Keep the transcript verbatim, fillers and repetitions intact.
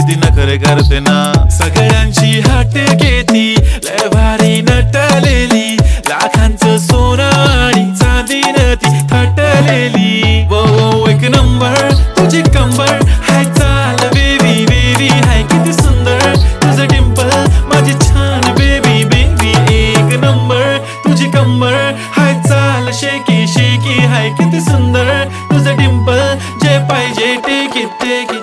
किती नखरे करते ना, सगळ्यांची हाट घेती, लय भारी नटलेली, लाखांचं सोनं आणि चांदीनं ती थटलेली. वो वो एक नंबर तुझी कंबर, हाय चाल बेबी बेबी, हाय किती सुंदर तुझं डिंपल माझी छान बेबी बेबी. एक नंबर तुझी कंबर, हाय चाल शेकी शेकी, हाय किती सुंदर तुझं डिंपल, जे पाहिजे टेक इट टेक